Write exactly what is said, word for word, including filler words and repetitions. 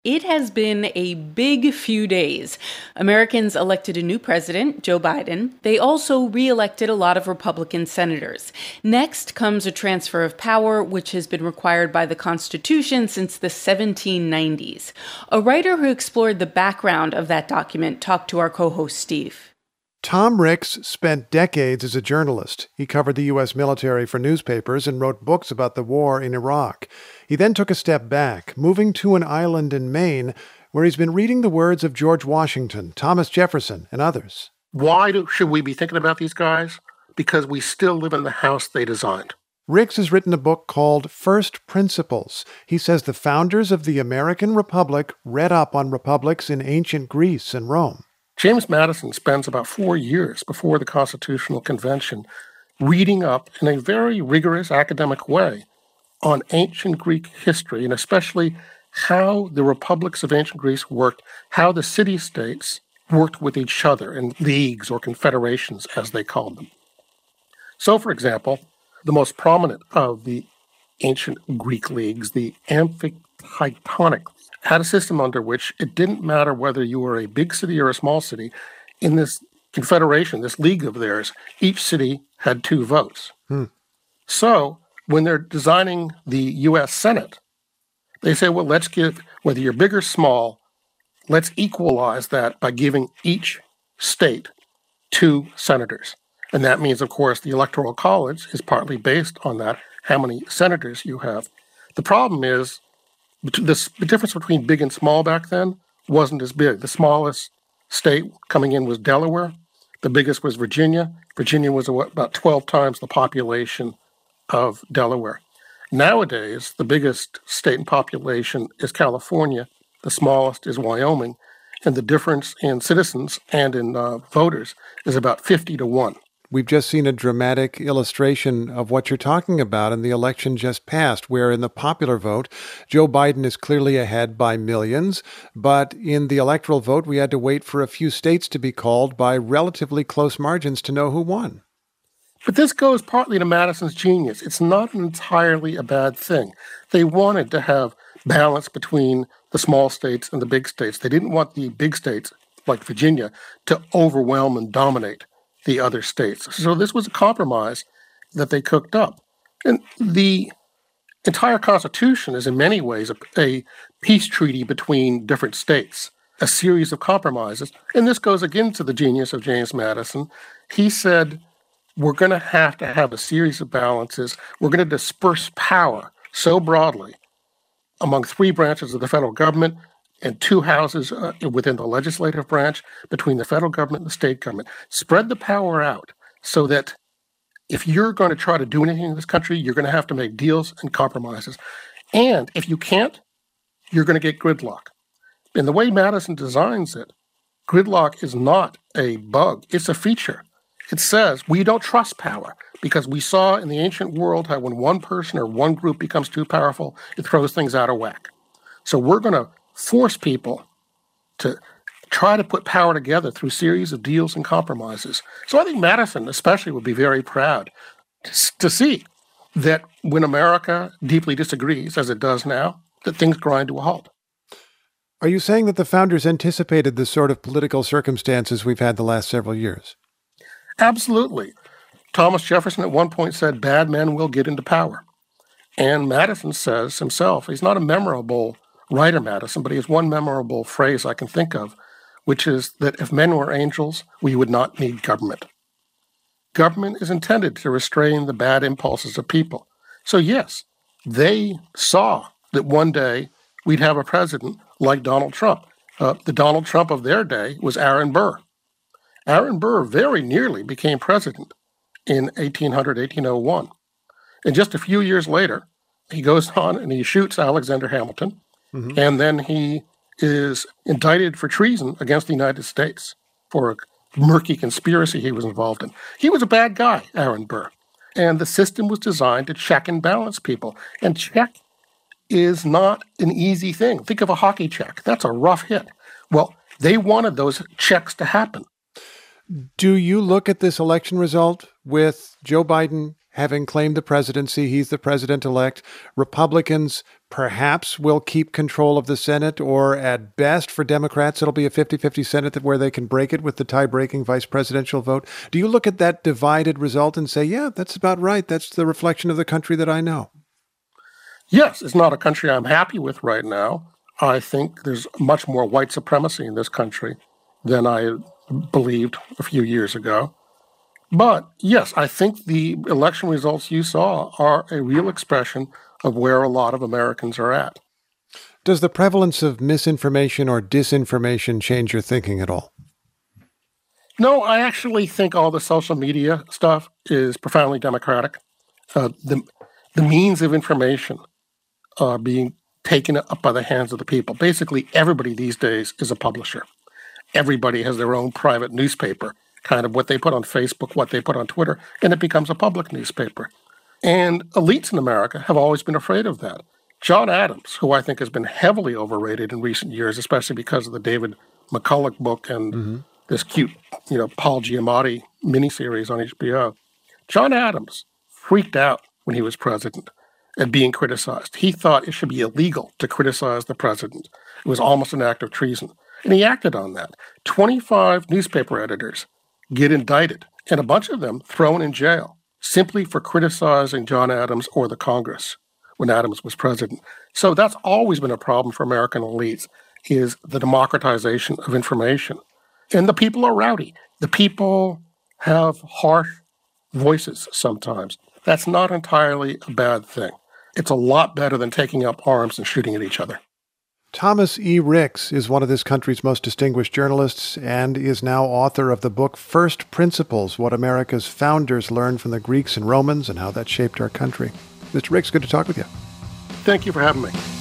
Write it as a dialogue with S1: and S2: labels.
S1: It has been a big few days. Americans elected a new president, Joe Biden. They also re-elected a lot of Republican senators. Next comes a transfer of power, which has been required by the Constitution since the seventeen nineties. A writer who explored the background of that document talked to our co-host Steve.
S2: Tom Ricks spent decades as a journalist. He covered the U S military for newspapers and wrote books about the war in Iraq. He then took a step back, moving to an island in Maine, where he's been reading the words of George Washington, Thomas Jefferson, and others.
S3: Why do, should we be thinking about these guys? Because we still live in the house they designed.
S2: Ricks has written a book called First Principles. He says the founders of the American Republic read up on republics in ancient Greece and Rome.
S3: James Madison spends about four years before the Constitutional Convention reading up in a very rigorous academic way on ancient Greek history, and especially how the republics of ancient Greece worked, how the city-states worked with each other in leagues or confederations, as they called them. So, for example, the most prominent of the ancient Greek leagues, the Amphithytonic, had a system under which it didn't matter whether you were a big city or a small city. In this confederation, this league of theirs, each city had two votes.
S2: Hmm.
S3: So when they're designing the U S Senate, they say, well, let's give, whether you're big or small, let's equalize that by giving each state two senators. And that means, of course, the Electoral College is partly based on that, how many senators you have. The problem is, This, the difference between big and small back then wasn't as big. The smallest state coming in was Delaware. The biggest was Virginia. Virginia was about twelve times the population of Delaware. Nowadays, the biggest state in population is California. The smallest is Wyoming. And the difference in citizens and in uh, voters is about fifty to one.
S2: We've just seen a dramatic illustration of what you're talking about in the election just passed, where in the popular vote, Joe Biden is clearly ahead by millions. But in the electoral vote, we had to wait for a few states to be called by relatively close margins to know who won.
S3: But this goes partly to Madison's genius. It's not entirely a bad thing. They wanted to have balance between the small states and the big states. They didn't want the big states, like Virginia, to overwhelm and dominate the other states. So this was a compromise that they cooked up. And the entire Constitution is in many ways a, a peace treaty between different states, a series of compromises. And this goes again to the genius of James Madison. He said, we're going to have to have a series of balances. We're going to disperse power so broadly among three branches of the federal government and two houses uh, within the legislative branch, between the federal government and the state government. Spread the power out so that if you're going to try to do anything in this country, you're going to have to make deals and compromises. And if you can't, you're going to get gridlock. And the way Madison designs it, gridlock is not a bug, it's a feature. It says we don't trust power because we saw in the ancient world how when one person or one group becomes too powerful, it throws things out of whack. So we're going to force people to try to put power together through a series of deals and compromises. So I think Madison especially would be very proud to, to see that when America deeply disagrees, as it does now, that things grind to a halt.
S2: Are you saying that the founders anticipated the sort of political circumstances we've had the last several years?
S3: Absolutely. Thomas Jefferson at one point said, bad men will get into power. And Madison says himself, he's not a memorable writer, Madison, but he has one memorable phrase I can think of, which is that if men were angels, we would not need government. Government is intended to restrain the bad impulses of people. So yes, they saw that one day we'd have a president like Donald Trump. Uh, the Donald Trump of their day was Aaron Burr. Aaron Burr very nearly became president in eighteen hundred, eighteen oh one. And just a few years later, he goes on and he shoots Alexander Hamilton. Mm-hmm. And then he is indicted for treason against the United States for a murky conspiracy he was involved in. He was a bad guy, Aaron Burr. And the system was designed to check and balance people. And check is not an easy thing. Think of a hockey check. That's a rough hit. Well, they wanted those checks to happen.
S2: Do you look at this election result with Joe Biden having claimed the presidency. He's the president-elect. Republicans perhaps will keep control of the Senate, or at best for Democrats, it'll be a fifty-fifty Senate that where they can break it with the tie-breaking vice presidential vote. Do you look at that divided result and say, yeah, that's about right. That's the reflection of the country that I know?
S3: Yes, it's not a country I'm happy with right now. I think there's much more white supremacy in this country than I believed a few years ago. But yes, I think the election results you saw are a real expression of where a lot of Americans are at.
S2: Does the prevalence of misinformation or disinformation change your thinking at all?
S3: No, I actually think all the social media stuff is profoundly democratic. Uh, the, the means of information are being taken up by the hands of the people. Basically, everybody these days is a publisher. Everybody has their own private newspaper, kind of what they put on Facebook, what they put on Twitter, and it becomes a public newspaper. And elites in America have always been afraid of that. John Adams, who I think has been heavily overrated in recent years, especially because of the David McCulloch book and mm-hmm. this cute, you know, Paul Giamatti miniseries on H B O. John Adams freaked out when he was president at being criticized. He thought it should be illegal to criticize the president. It was almost an act of treason. And he acted on that. twenty-five newspaper editors get indicted, and a bunch of them thrown in jail simply for criticizing John Adams or the Congress when Adams was president. So that's always been a problem for American elites, is the democratization of information. And the people are rowdy. The people have harsh voices sometimes. That's not entirely a bad thing. It's a lot better than taking up arms and shooting at each other.
S2: Thomas E. Ricks is one of this country's most distinguished journalists and is now author of the book First Principles, What America's Founders Learned from the Greeks and Romans and How That Shaped Our Country. Mister Ricks, good to talk with you.
S3: Thank you for having me.